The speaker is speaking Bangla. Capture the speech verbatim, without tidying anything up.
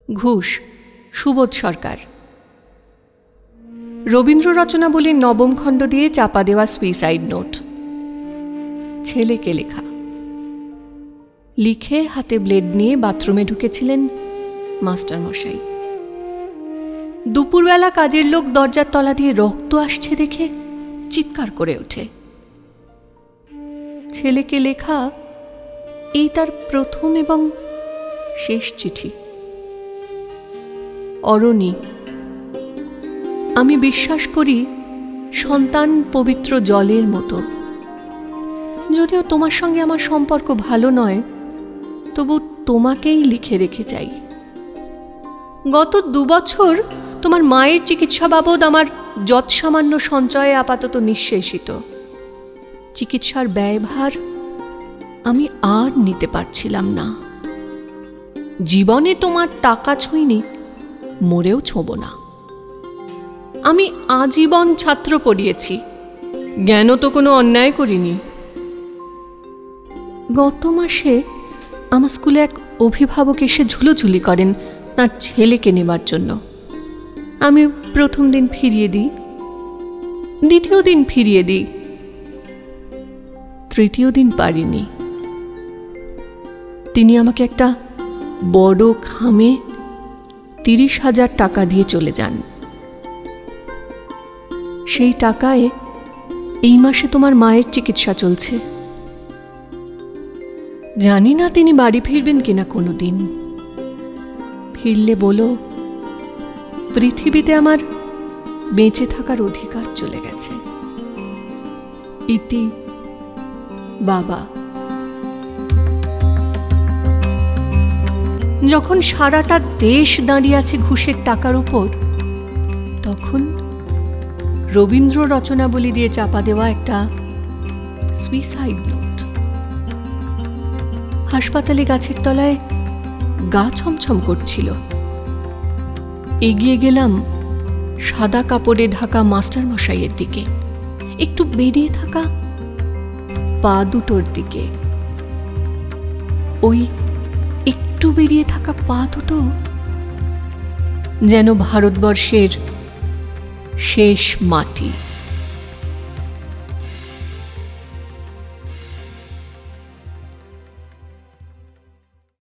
ঘুষ, সুবোধ সরকার। রবীন্দ্র রচনাবলীর নবম খণ্ড দিয়ে চাপা দেওয়া সুইসাইড নোট। ছেলেকে লেখা। লিখে হাতে ব্লেড নিয়ে বাথরুমে ঢুকেছিলেন মাস্টারমশাই। দুপুরবেলা কাজের লোক দরজার তলা দিয়ে রক্ত আসছে দেখে চিৎকার করে ওঠে। ছেলেকে লেখা এই তার প্রথম এবং শেষ চিঠি। অরণি, আমি বিশ্বাস করি সন্তান পবিত্র জলের মতো। যদিও তোমার সঙ্গে আমার সম্পর্ক ভালো নয়, তবু তোমাকেই লিখে রেখে যাই। গত দুবছর তোমার মায়ের চিকিৎসা বাবদ আমার যৎসামান্য সঞ্চয়ে আপাতত নিঃশেষিত। চিকিৎসার ব্যয়ভার আমি আর নিতে পারছিলাম না। জীবনে তোমার টাকা ছুঁইনি, মরেও ছোঁব না। আমি আজীবন ছাত্র পড়িয়েছি, জ্ঞানও তো কোনো অন্যায় করিনি। গত মাসে আমার স্কুলে এক অভিভাবক এসে ঝুলোঝুলি করেন তার ছেলেকে নেবার জন্য। আমি প্রথম দিন ফিরিয়ে দিই, দ্বিতীয় দিন ফিরিয়ে দিই, তৃতীয় দিন পারিনি। তিনি আমাকে একটা বড় খামে তিরিশ হাজার টাকা দিয়ে চলে যান। সেই টাকায় এই মাসে তোমার মায়ের চিকিৎসা চলছে। জানি না তিনি বাড়ি ফিরবেন কিনা কোনো দিন। ফিরলে বলো, পৃথিবীতে আমার বেঁচে থাকার অধিকার চলে গেছে। ইতি, বাবা। যখন সারাটা দেশ দাঁড়িয়ে আছে ঘুষের টাকার উপর, তখন রবীন্দ্র রচনাবলী দিয়ে চাপা দেওয়া একটা সুইসাইড নোট। হাসপাতালে গাছের তলায় গা ছমছম করছিল। এগিয়ে গেলাম সাদা কাপড়ে ঢাকা মাস্টারমশাইয়ের দিকে, একটু বেরিয়ে থাকা পা দুটোর দিকে। ওই একটু বেরিয়ে থাকা পা দুটো যেন ভারতবর্ষের শেষ মাটি।